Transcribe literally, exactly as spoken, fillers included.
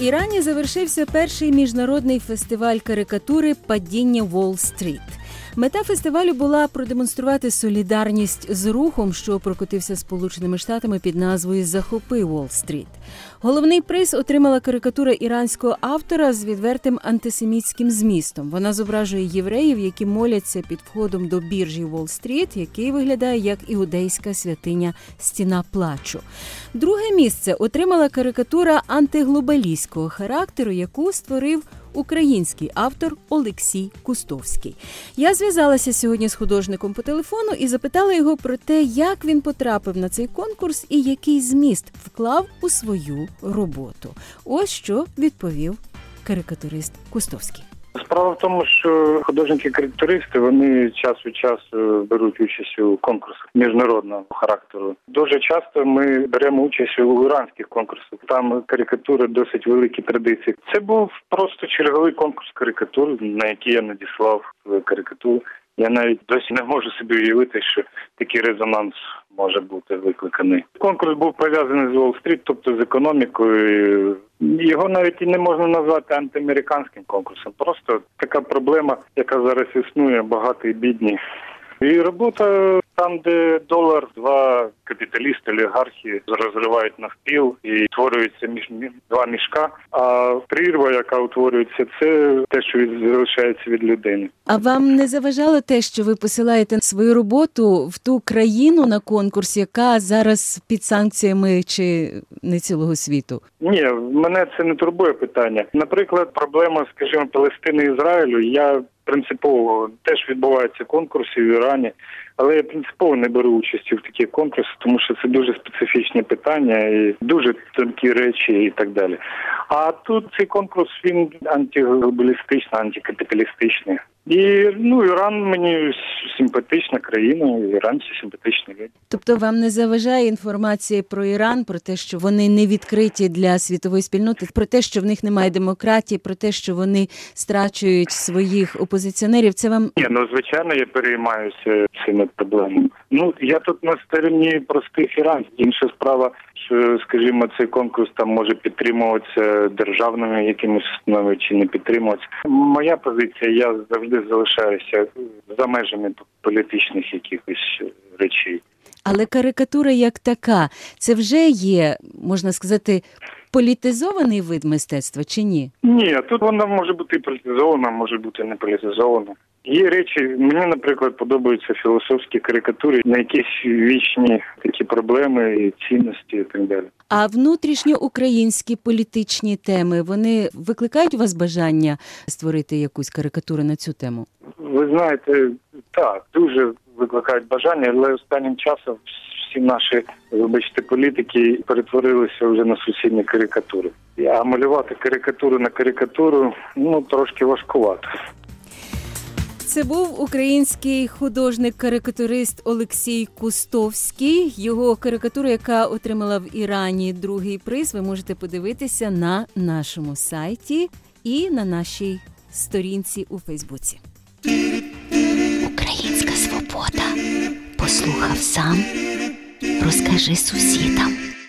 В Ірані завершився перший міжнародний фестиваль карикатури «Падіння Уолл-стріт». Мета фестивалю була продемонструвати солідарність з рухом, що прокотився Сполученими Штатами під назвою «Захопи Уолл-стріт». Головний приз отримала карикатура іранського автора з відвертим антисемітським змістом. Вона зображує євреїв, які моляться під входом до біржі Уолл-стріт, який виглядає як іудейська святиня «Стіна плачу». Друге місце отримала карикатура антиглобалістського характеру, яку створив український автор Олексій Кустовський. Я зв'язалася сьогодні з художником по телефону і запитала його про те, як він потрапив на цей конкурс і який зміст вклав у свою роботу. Ось що відповів карикатурист Кустовський. Справа в тому, що художники-карикатуристи, вони час від часу беруть участь у конкурсах міжнародного характеру. Дуже часто ми беремо участь у іранських конкурсах. Там карикатури досить великі традиції. Це був просто черговий конкурс карикатур, на який я надіслав карикатуру. Я навіть досі не можу собі уявити, що такий резонанс може бути викликаний. Конкурс був пов'язаний з Уолл-стріт, тобто з економікою. Його навіть і не можна назвати антиамериканським конкурсом. Просто така проблема, яка зараз існує, багаті і бідні. І робота там, де долар, два капіталісти, олігархи розривають навпіл і утворюється між два мішка, а прірва, яка утворюється, це те, що залишається від людини. А вам не заважало те, що ви посилаєте свою роботу в ту країну на конкурс, яка зараз під санкціями чи не цілого світу? Ні, мене це не турбує питання. Наприклад, проблема, скажімо, Палестини і Ізраїлю, я принципово теж відбуваються конкурси в Ірані, але я принципово не беру участі в таких конкурсах, тому що це дуже специфічні питання і дуже тонкі речі і так далі. А тут цей конкурс, він антиглобалістичний, антикапіталістичний. І, ну, Іран мені симпатична країна, іранці симпатичні люди. Тобто вам не заважає інформація про Іран, про те, що вони не відкриті для світової спільноти, про те, що в них немає демократії, про те, що вони страчують своїх опозиціонерів? Це вам... Ні, ну, звичайно, я переймаюся цими проблемами. Ну, я тут на стороні простих іранців. Інша справа, що, скажімо, цей конкурс там може підтримуватися державними якимись установами чи не підтримуватися. Моя позиція, я завжди залишаюся за межами політичних якихось речей. Але карикатура як така, це вже є, можна сказати, політизований вид мистецтва чи ні? Ні, тут вона може бути політизована, може бути не політизована. Є речі, мені, наприклад, подобаються філософські карикатури на якісь вічні такі проблеми і цінності і так далі. А внутрішньоукраїнські політичні теми, вони викликають у вас бажання створити якусь карикатуру на цю тему? Ви знаєте, так, дуже викликають бажання, але останнім часом всі наші, вибачте, політики перетворилися вже на суцільні карикатури. А малювати карикатуру на карикатуру, ну, трошки важкувато. Це був український художник-карикатурист Олексій Кустовський. Його карикатура, яка отримала в Ірані другий приз, ви можете подивитися на нашому сайті і на нашій сторінці у Фейсбуці. Українська свобода. Послухав сам, розкажи сусідам.